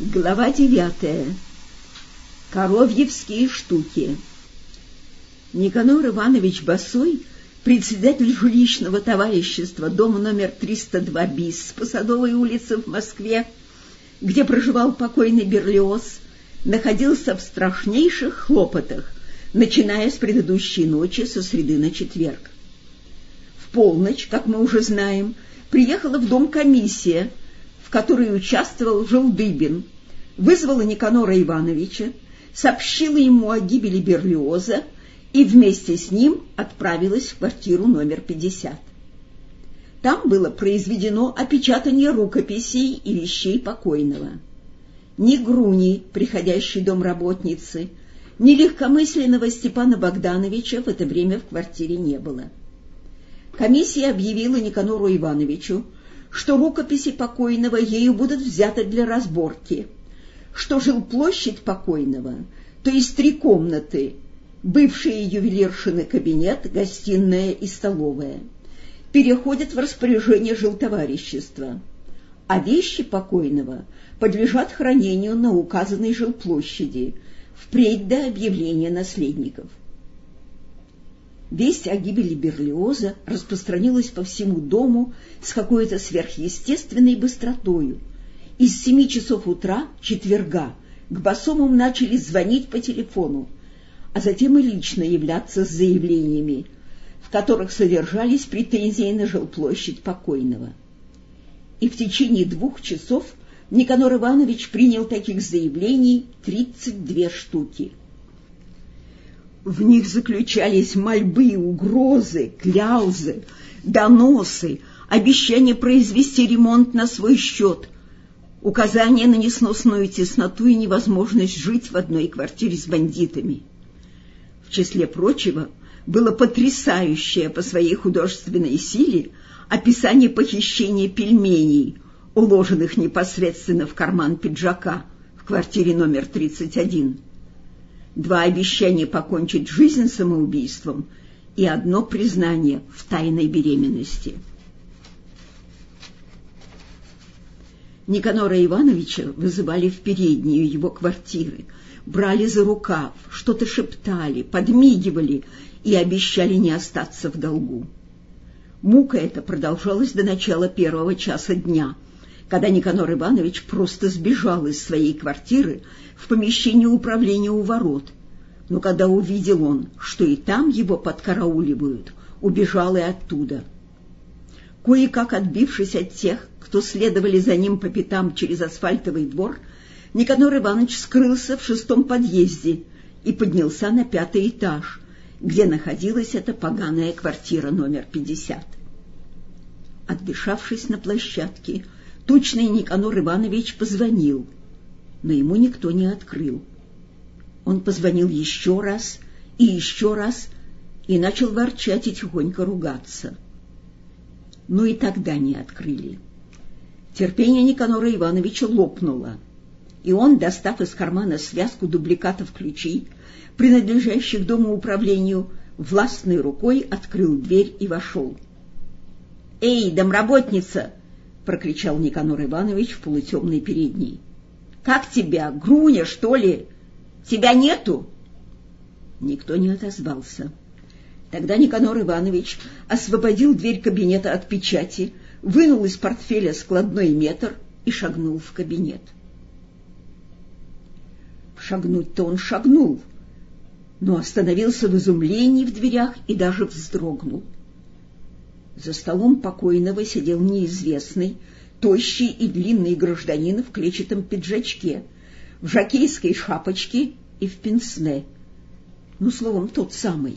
Глава 9. Коровьевские штуки. Никанор Иванович Босой, председатель жилищного товарищества дома номер 302 БИС по Садовой улице в Москве, где проживал покойный Берлиоз, находился в страшнейших хлопотах, начиная с предыдущей ночи, со среды на четверг. В полночь, как мы уже знаем, приехала в дом комиссия, в которой участвовал Желдыбин, вызвала Никанора Ивановича, сообщила ему о гибели Берлиоза и вместе с ним отправилась в квартиру номер 50. Там было произведено опечатание рукописей и вещей покойного. Ни Груни, приходящей домработницы, ни легкомысленного Степана Богдановича в это время в квартире не было. Комиссия объявила Никанору Ивановичу, что рукописи покойного ею будут взяты для разборки, что жилплощадь покойного, то есть 3 комнаты, бывшие ювелиршины кабинет, гостиная и столовая, переходят в распоряжение жилтоварищества, а вещи покойного подлежат хранению на указанной жилплощади впредь до объявления наследников. Весть о гибели Берлиоза распространилась по всему дому с какой-то сверхъестественной быстротою. Из 7 часов утра четверга к Босому начали звонить по телефону, а затем и лично являться с заявлениями, в которых содержались претензии на жилплощадь покойного. И в течение 2 часов Никанор Иванович принял таких заявлений 32 штуки. В них заключались мольбы, угрозы, кляузы, доносы, обещания произвести ремонт на свой счет, указание на несносную тесноту и невозможность жить в одной квартире с бандитами. В числе прочего было потрясающее по своей художественной силе описание похищения пельменей, уложенных непосредственно в карман пиджака в квартире номер 31. 2 обещания покончить жизнь самоубийством и 1 признание в тайной беременности. Никанора Ивановича вызывали в переднюю его квартиры, брали за рукав, что-то шептали, подмигивали и обещали не остаться в долгу. Мука эта продолжалась до начала 1 часа дня, когда Никанор Иванович просто сбежал из своей квартиры в помещение управления у ворот, но когда увидел он, что и там его подкарауливают, убежал и оттуда. Кое-как отбившись от тех, кто следовали за ним по пятам через асфальтовый двор, Никанор Иванович скрылся в 6-м подъезде и поднялся на 5-й этаж, где находилась эта поганая квартира номер 50. Отдышавшись на площадке, тучный Никанор Иванович позвонил, но ему никто не открыл. Он позвонил еще раз и начал ворчать и тихонько ругаться. Но и тогда не открыли. Терпение Никанора Ивановича лопнуло, и он, достав из кармана связку дубликатов ключей, принадлежащих домоуправлению, властной рукой открыл дверь и вошел. «Эй, домработница!» — прокричал Никанор Иванович в полутемной передней. «Как тебя, Груня, что ли? Тебя нету?» Никто не отозвался. Тогда Никанор Иванович освободил дверь кабинета от печати, вынул из портфеля складной метр и шагнул в кабинет. Шагнуть-то он шагнул, но остановился в изумлении в дверях и даже вздрогнул. За столом покойного сидел неизвестный, тощий и длинный гражданин в клетчатом пиджачке, в жокейской шапочке и в пенсне. Словом, тот самый.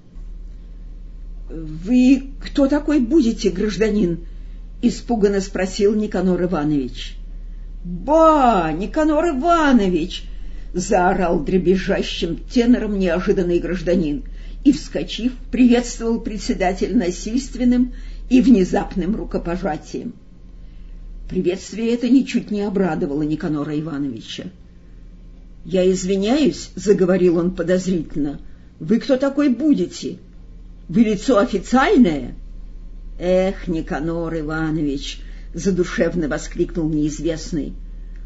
«Вы кто такой будете, гражданин?» — испуганно спросил Никанор Иванович. «Ба, Никанор Иванович!» — заорал дребезжащим тенором неожиданный гражданин и, вскочив, приветствовал председателя насильственным и внезапным рукопожатием. Приветствие это ничуть не обрадовало Никанора Ивановича. «Я извиняюсь», — заговорил он подозрительно, — «вы кто такой будете? Вы лицо официальное?» «Эх, Никанор Иванович!» — задушевно воскликнул неизвестный.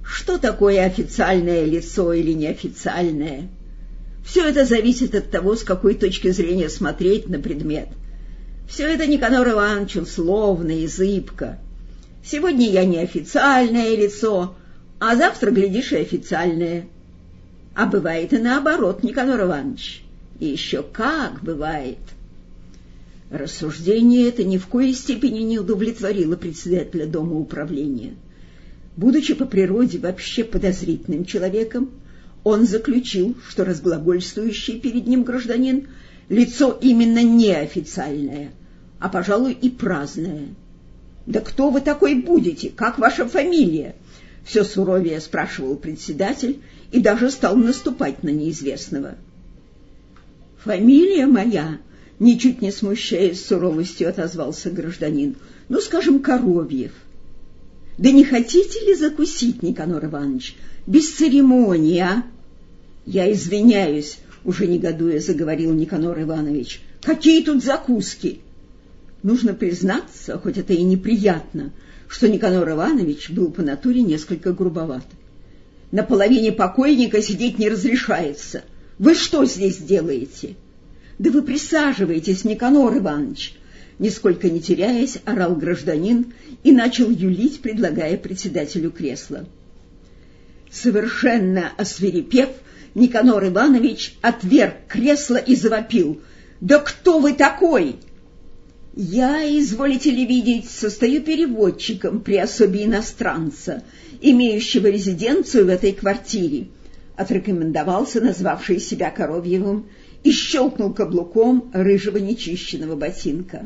Что такое официальное лицо или неофициальное? Все это зависит от того, с какой точки зрения смотреть на предмет. Все это Никанор Иванович условно и зыбко. Сегодня я неофициальное лицо, а завтра, глядишь, и официальное. А бывает и наоборот, Никанор Иванович. И еще как бывает. Рассуждение это ни в коей степени не удовлетворило председателя Дома управления. Будучи по природе вообще подозрительным человеком, он заключил, что разглагольствующий перед ним гражданин лицо именно неофициальное, а, пожалуй, и праздное. «Да кто вы такой будете? Как ваша фамилия?» — все суровее спрашивал председатель и даже стал наступать на неизвестного. «Фамилия моя», — ничуть не смущаясь суровостью, отозвался гражданин, — «ну, скажем, Коровьев». «Да не хотите ли закусить, Никанор Иванович? Без церемонии, а?» «Я извиняюсь», — уже негодуя заговорил Никанор Иванович. «Какие тут закуски?» Нужно признаться, хоть это и неприятно, что Никанор Иванович был по натуре несколько грубоват. «На половине покойника сидеть не разрешается. Вы что здесь делаете?» «Да вы присаживайтесь, Никанор Иванович», — нисколько не теряясь, орал гражданин и начал юлить, предлагая председателю кресло. Совершенно освирепев, Никанор Иванович отверг кресло и завопил: «Да кто вы такой?» «Я, изволите ли видеть, состою переводчиком при особе иностранца, имеющего резиденцию в этой квартире», — отрекомендовался назвавший себя Коровьевым и щелкнул каблуком рыжего нечищенного ботинка.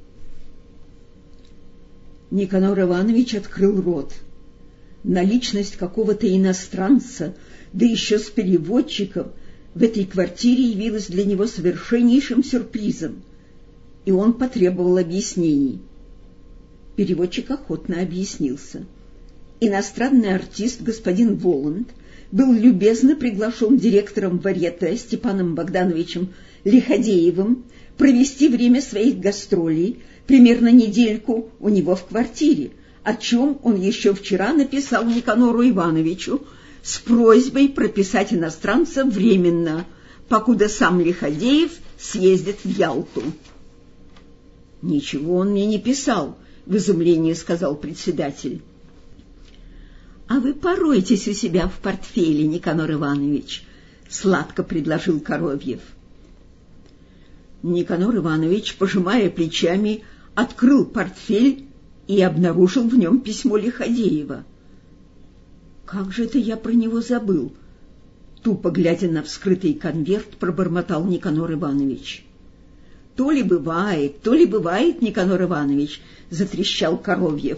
Никанор Иванович открыл рот. Наличность какого-то иностранца, да еще с переводчиком, в этой квартире явилась для него совершеннейшим сюрпризом, и он потребовал объяснений. Переводчик охотно объяснился. Иностранный артист господин Воланд был любезно приглашен директором Варьете Степаном Богдановичем Лиходеевым провести время своих гастролей, примерно недельку у него в квартире, о чем он еще вчера написал Никанору Ивановичу с просьбой прописать иностранца временно, покуда сам Лиходеев съездит в Ялту. — Ничего он мне не писал, — в изумлении сказал председатель. — А вы поройтесь у себя в портфеле, Никанор Иванович, — сладко предложил Коровьев. Никанор Иванович, пожимая плечами, открыл портфель и обнаружил в нем письмо Лиходеева. «Как же это я про него забыл?» Тупо глядя на вскрытый конверт, пробормотал Никанор Иванович. То ли бывает, Никанор Иванович, — затрещал Коровьев.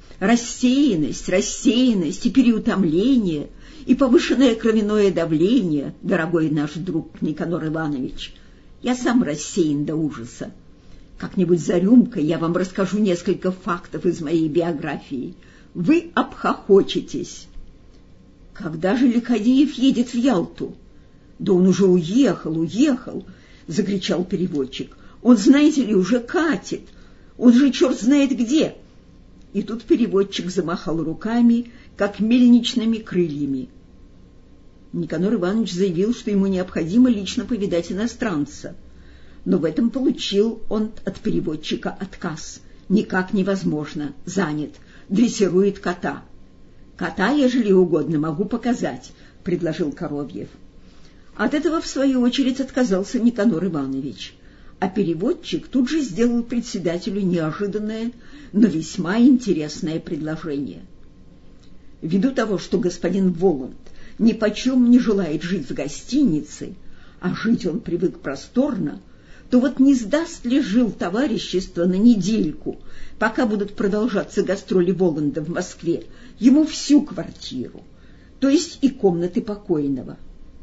Рассеянность и переутомление, и повышенное кровяное давление, дорогой наш друг Никанор Иванович. Я сам рассеян до ужаса. Как-нибудь за рюмкой я вам расскажу несколько фактов из моей биографии. Вы обхохочетесь. Когда же Лиходеев едет в Ялту? Да он уже уехал, — закричал переводчик. Он, знаете ли, уже катит. Он же черт знает где. И тут переводчик замахал руками, как мельничными крыльями. Никанор Иванович заявил, что ему необходимо лично повидать иностранца. Но в этом получил он от переводчика отказ. Никак невозможно, занят, дрессирует кота. Кота, ежели угодно, могу показать, — предложил Коровьев. От этого, в свою очередь, отказался Никанор Иванович. А переводчик тут же сделал председателю неожиданное, но весьма интересное предложение. Ввиду того, что господин Воланд нипочем не желает жить в гостинице, а жить он привык просторно, то вот не сдаст ли жил товарищество на недельку, пока будут продолжаться гастроли Воланда в Москве, ему всю квартиру, то есть и комнаты покойного.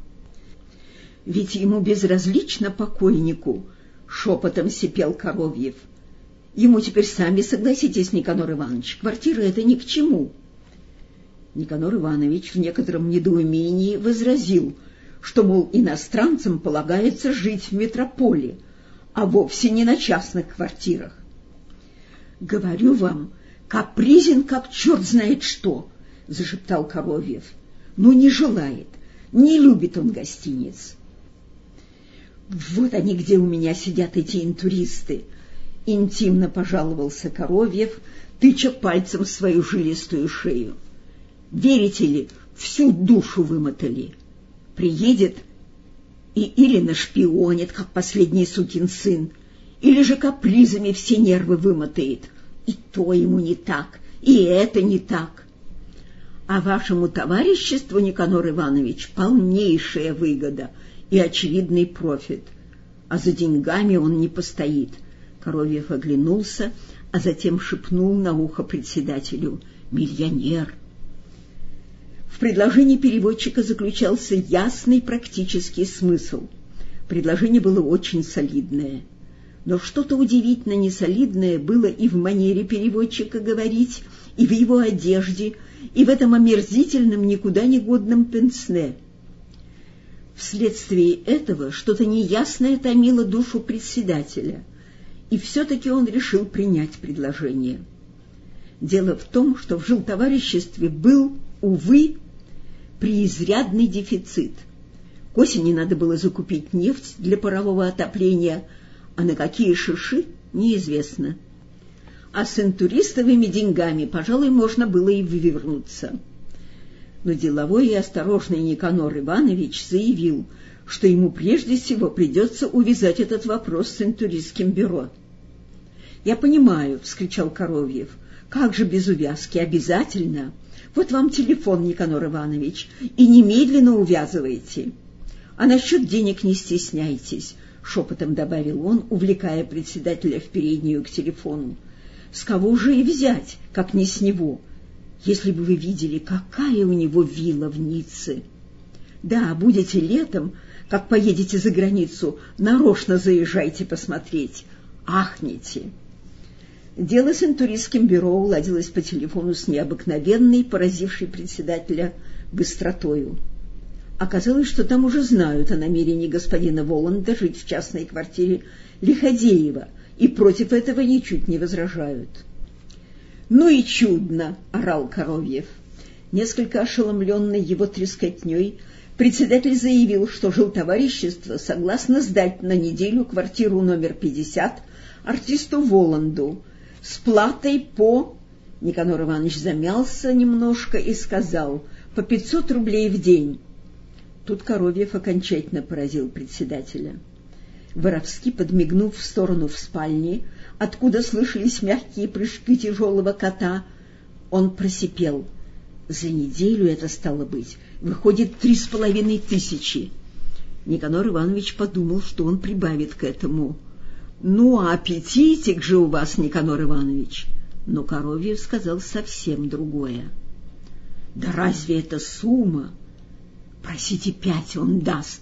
Ведь ему безразлично покойнику, — шепотом сипел Коровьев. Ему теперь, сами согласитесь, Никанор Иванович, квартира эта ни к чему. Никанор Иванович в некотором недоумении возразил, что, мол, иностранцам полагается жить в метрополе, а вовсе не на частных квартирах. — Говорю вам, капризен, как черт знает что, — — зашептал Коровьев. — Ну, не желает, не любит он гостиниц. Вот они где у меня сидят, эти интуристы, — интимно пожаловался Коровьев, тыча пальцем в свою жилистую шею. Верите ли, всю душу вымотали. Приедет и или нашпионит, как последний сукин сын, или же капризами все нервы вымотает. И то ему не так, и это не так. А вашему товариществу, Никанор Иванович, полнейшая выгода и очевидный профит. А за деньгами он не постоит. Коровьев оглянулся, а затем шепнул на ухо председателю: «Миллионер». В предложении переводчика заключался ясный практический смысл. Предложение было очень солидное. Но что-то удивительно несолидное было и в манере переводчика говорить, и в его одежде, и в этом омерзительном, никуда не годном пенсне. Вследствие этого что-то неясное томило душу председателя, и все-таки он решил принять предложение. Дело в том, что в жилтовариществе был, увы, преизрядный дефицит. К осени надо было закупить нефть для парового отопления, а на какие шиши — неизвестно. А с интуристовыми деньгами, пожалуй, можно было и вывернуться. Но деловой и осторожный Никанор Иванович заявил, что ему прежде всего придется увязать этот вопрос с интуристским бюро. — Я понимаю, — вскричал Коровьев, — как же без увязки, обязательно. Вот вам телефон, Никанор Иванович, и немедленно увязывайте. А насчет денег не стесняйтесь, — шепотом добавил он, увлекая председателя в переднюю к телефону. — С кого же и взять, как не с него? Если бы вы видели, какая у него вилла в Ницце. Да, будете летом, как поедете за границу, нарочно заезжайте посмотреть. Ахните. Дело с интуристским бюро уладилось по телефону с необыкновенной, поразившей председателя, быстротою. Оказалось, что там уже знают о намерении господина Воланда жить в частной квартире Лиходеева, и против этого ничуть не возражают. — Ну и чудно! — орал Коровьев. Несколько ошеломленный его трескотней, председатель заявил, что жилтоварищество согласно сдать на неделю квартиру номер 50 артисту Воланду с платой по... Никанор Иванович замялся немножко и сказал: по 500 рублей в день. Тут Коровьев окончательно поразил председателя. Воровски подмигнув в сторону в спальне, откуда слышались мягкие прыжки тяжелого кота, он просипел: за неделю это, стало быть, выходит 3500. Никанор Иванович подумал, что он прибавит к этому: ну, а аппетитик же у вас, Никанор Иванович. Но Коровьев сказал совсем другое. Да разве это сумма? Просите 5, он даст.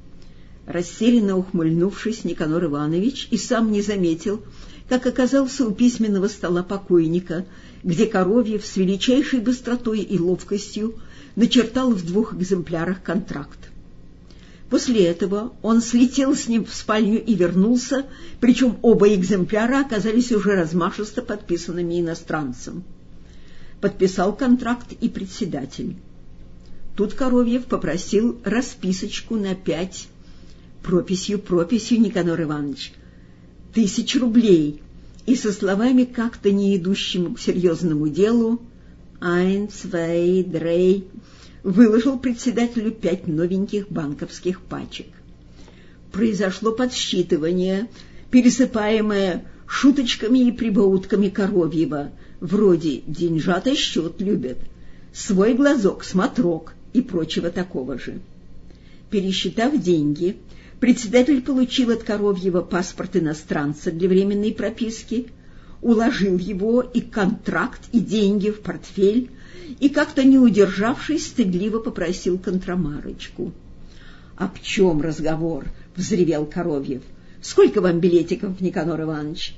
Растерянно ухмыльнувшись, Никанор Иванович и сам не заметил, как оказался у письменного стола покойника, где Коровьев с величайшей быстротой и ловкостью начертал в 2 экземплярах контракт. После этого он слетел с ним в спальню и вернулся, причем оба экземпляра оказались уже размашисто подписанными иностранцем. Подписал контракт и председатель. Тут Коровьев попросил расписочку на 5, прописью, Никанор Иванович, 1000 рублей, и со словами, как-то не идущим к серьезному делу, «Ein, zwei, drei», выложил председателю 5 новеньких банковских пачек. Произошло подсчитывание, пересыпаемое шуточками и прибаутками Коровьева, вроде «деньжата счет любят», «свой глазок, смотрок» и прочего такого же. Пересчитав деньги, председатель получил от Коровьева паспорт иностранца для временной прописки, уложил его и контракт, и деньги в портфель, и, как-то не удержавшись, стыдливо попросил контрамарочку. — Об чем разговор? — взревел Коровьев. — Сколько вам билетиков, Никанор Иванович?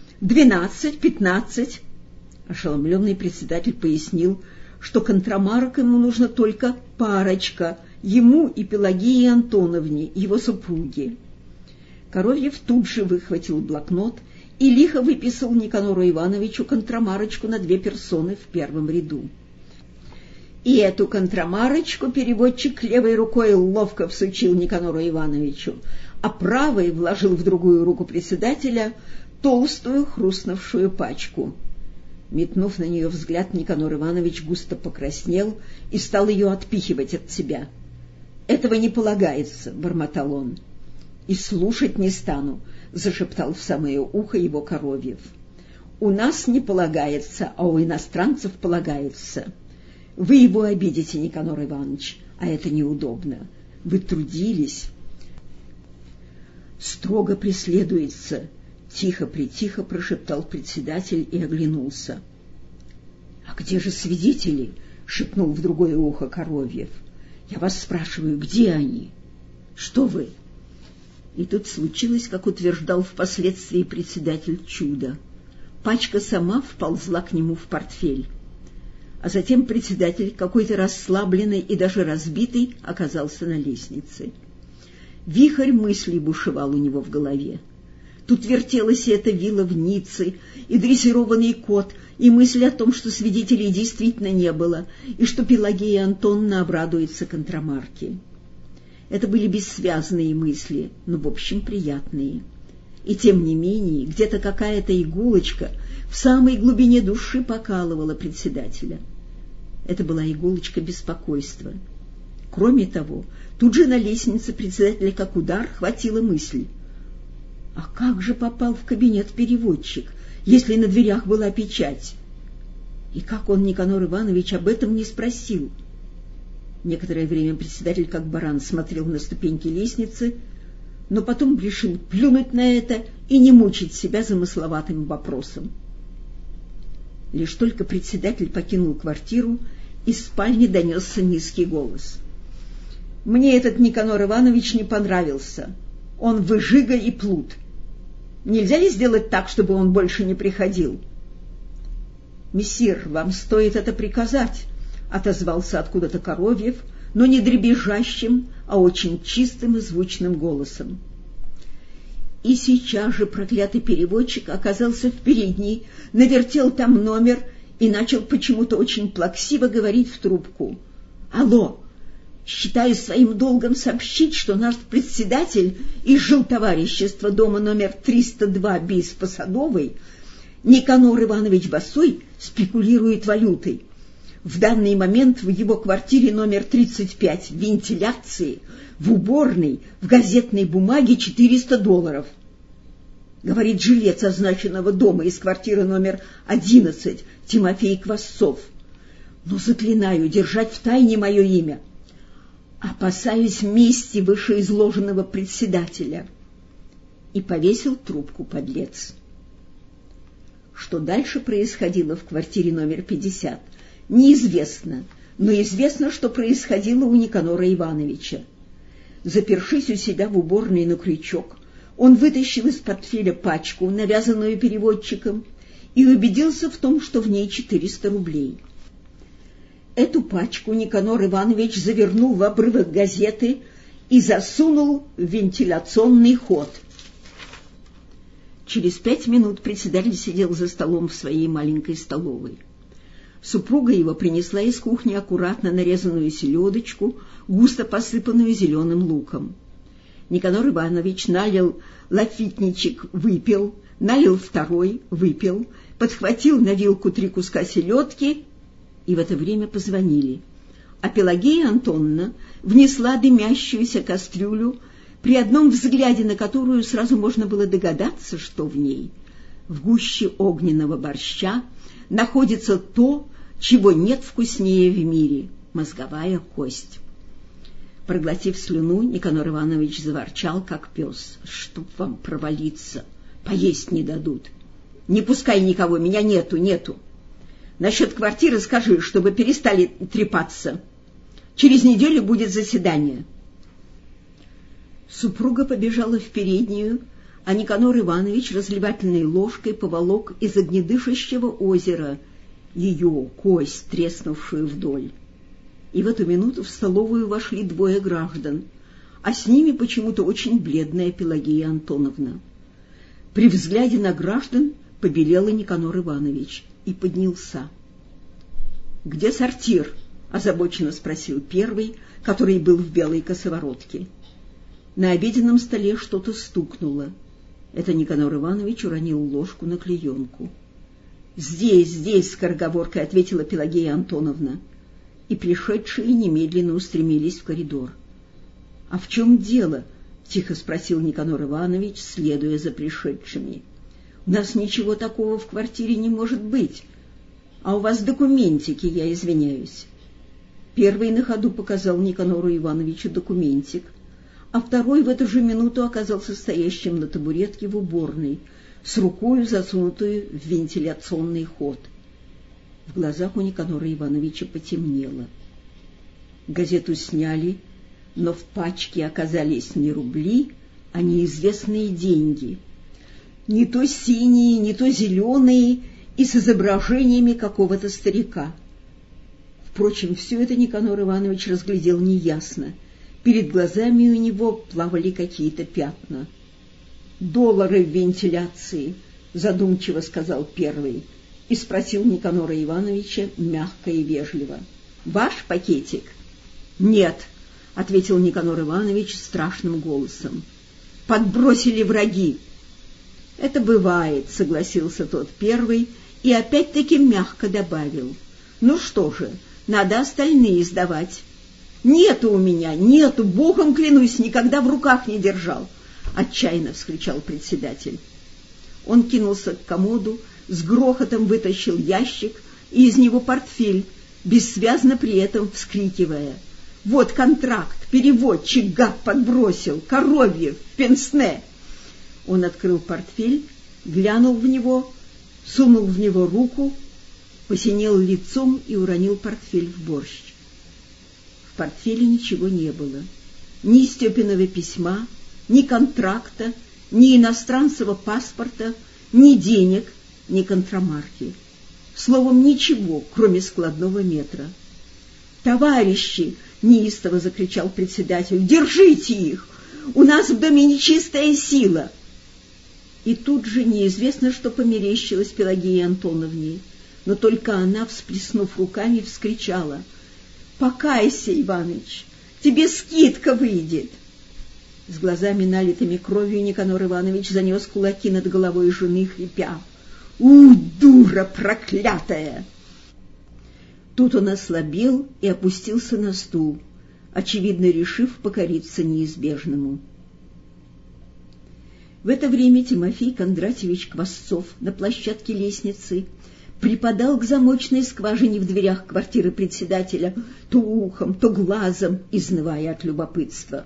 12, 15. Ошеломленный председатель пояснил, что контрамарок ему нужно только парочка, ему и Пелагее Антоновне, его супруге. Коровьев тут же выхватил блокнот и лихо выписал Никанору Ивановичу контрамарочку на 2 персоны в первом ряду. И эту контрамарочку переводчик левой рукой ловко всучил Никанору Ивановичу, а правой вложил в другую руку председателя толстую хрустнувшую пачку. Метнув на нее взгляд, Никанор Иванович густо покраснел и стал ее отпихивать от себя. — Этого не полагается, — бормотал он. — И слушать не стану, — зашептал в самое ухо его Коровьев. — У нас не полагается, а у иностранцев полагается. Вы его обидите, Никанор Иванович, а это неудобно. Вы трудились. Строго преследуется, — тихо-притихо прошептал председатель и оглянулся. — А где же свидетели? — шепнул в другое ухо Коровьев. — Я вас спрашиваю, где они? — Что вы? И тут случилось, как утверждал впоследствии председатель, чудо. Пачка сама вползла к нему в портфель. А затем председатель, какой-то расслабленный и даже разбитый, оказался на лестнице. Вихрь мыслей бушевал у него в голове. Тут вертелась и эта вилла в Ницце, и дрессированный кот, и мысль о том, что свидетелей действительно не было, и что Пелагея Антоновна обрадуется контрамарке. Это были бессвязные мысли, но в общем приятные. И тем не менее, где-то какая-то иголочка в самой глубине души покалывала председателя. Это была иголочка беспокойства. Кроме того, тут же на лестнице председателя как удар хватила мысль. А как же попал в кабинет переводчик, если на дверях была печать? И как он, Никанор Иванович, об этом не спросил? Некоторое время председатель, как баран, смотрел на ступеньки лестницы, но потом решил плюнуть на это и не мучить себя замысловатым вопросом. Лишь только председатель покинул квартиру, из спальни донесся низкий голос. — Мне этот Никанор Иванович не понравился. Он выжига и плут. Нельзя ли сделать так, чтобы он больше не приходил? — Мессир, вам стоит это приказать, — отозвался откуда-то Коровьев, но не дребезжащим, а очень чистым и звучным голосом. И сейчас же проклятый переводчик оказался в передней, навертел там номер и начал почему-то очень плаксиво говорить в трубку. — Алло! Считаю своим долгом сообщить, что наш председатель из жилтоварищества дома номер 302 БИС по Садовой Никанор Иванович Босой спекулирует валютой. В данный момент в его квартире номер 35 в вентиляции, в уборной, в газетной бумаге $400. Говорит жилец означенного дома из квартиры номер 11 Тимофей Квасцов. Но заклинаю держать в тайне мое имя. Опасаюсь мести вышеизложенного председателя. И повесил трубку подлец. Что дальше происходило в квартире номер 50, неизвестно, но известно, что происходило у Никанора Ивановича. Запершись у себя в уборной на крючок, он вытащил из портфеля пачку, навязанную переводчиком, и убедился в том, что в ней 400 рублей. Эту пачку Никанор Иванович завернул в обрывок газеты и засунул в вентиляционный ход. Через 5 минут председатель сидел за столом в своей маленькой столовой. Супруга его принесла из кухни аккуратно нарезанную селедочку, густо посыпанную зеленым луком. Никанор Иванович налил лафитничек, выпил, налил второй, выпил, подхватил на вилку 3 куска селедки, и в это время позвонили. А Пелагея Антоновна внесла дымящуюся кастрюлю, при одном взгляде на которую сразу можно было догадаться, что в ней. В гуще огненного борща находится то, чего нет вкуснее в мире — мозговая кость. Проглотив слюну, Никанор Иванович заворчал, как пес. — Чтоб вам провалиться, поесть не дадут. Не пускай никого, меня нету. Насчет квартиры скажи, чтобы перестали трепаться. Через неделю будет заседание. Супруга побежала в переднюю, а Никанор Иванович разливательной ложкой поволок из огнедышащего озера ее кость, треснувшую вдоль. И в эту минуту в столовую вошли 2 граждан, а с ними почему-то очень бледная Пелагея Антоновна. При взгляде на граждан побелел Никанор Иванович и поднялся. — Где сортир? — озабоченно спросил первый, который был в белой косоворотке. На обеденном столе что-то стукнуло. Это Никанор Иванович уронил ложку на клеенку. Здесь, — скороговоркой ответила Пелагея Антоновна. И пришедшие немедленно устремились в коридор. — А в чем дело? — тихо спросил Никанор Иванович, следуя за пришедшими. — У нас ничего такого в квартире не может быть. А у вас документики, я извиняюсь. Первый на ходу показал Никанору Ивановичу документик, а второй в эту же минуту оказался стоящим на табуретке в уборной, с рукою засунутую в вентиляционный ход. В глазах у Никанора Ивановича потемнело. Газету сняли, но в пачке оказались не рубли, а неизвестные деньги. Не то синие, не то зеленые, и с изображениями какого-то старика. Впрочем, все это Никанор Иванович разглядел неясно. Перед глазами у него плавали какие-то пятна. «Доллары в вентиляции», — задумчиво сказал первый, и спросил Никанора Ивановича мягко и вежливо: «Ваш пакетик?» «Нет», — ответил Никанор Иванович страшным голосом. «Подбросили враги». «Это бывает», — согласился тот первый и опять-таки мягко добавил: «Ну что же, надо остальные сдавать». «Нету у меня, нету, Богом клянусь, никогда в руках не держал», — отчаянно вскричал председатель. Он кинулся к комоду, с грохотом вытащил ящик и из него портфель, бессвязно при этом вскрикивая: «Вот контракт, переводчик, гад, подбросил, Коровьев, пенсне!» Он открыл портфель, глянул в него, сунул в него руку, посинел лицом и уронил портфель в борщ. В портфеле ничего не было. Ни Степиного письма, ни контракта, ни иностранцевого паспорта, ни денег, ни контрамарки. Словом, ничего, кроме складного метра. «Товарищи!» — неистово закричал председатель. «Держите их! У нас в доме нечистая сила!» И тут же неизвестно, что померещилось Пелагее Антоновне, но только она, всплеснув руками, вскричала: «Покайся, Иваныч, тебе скидка выйдет!» С глазами, налитыми кровью, Никанор Иванович занес кулаки над головой жены, хрипя: «У, дура проклятая!» Тут он ослабел и опустился на стул, очевидно решив покориться неизбежному. В это время Тимофей Кондратьевич Квасцов на площадке лестницы припадал к замочной скважине в дверях квартиры председателя, то ухом, то глазом, изнывая от любопытства.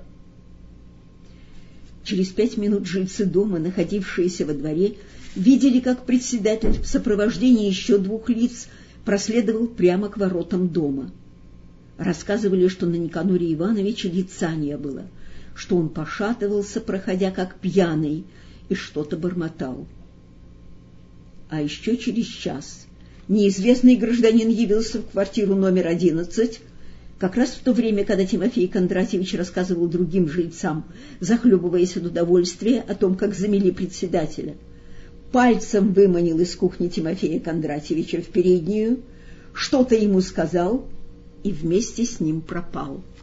Через 5 минут жильцы дома, находившиеся во дворе, видели, как председатель в сопровождении еще 2 лиц проследовал прямо к воротам дома. Рассказывали, что на Никаноре Ивановиче лица не было, что он пошатывался, проходя как пьяный, и что-то бормотал. А еще через час неизвестный гражданин явился в квартиру номер 11, как раз в то время, когда Тимофей Кондратьевич рассказывал другим жильцам, захлебываясь от удовольствия, о том, как замели председателя. Пальцем выманил из кухни Тимофея Кондратьевича в переднюю, что-то ему сказал и вместе с ним пропал.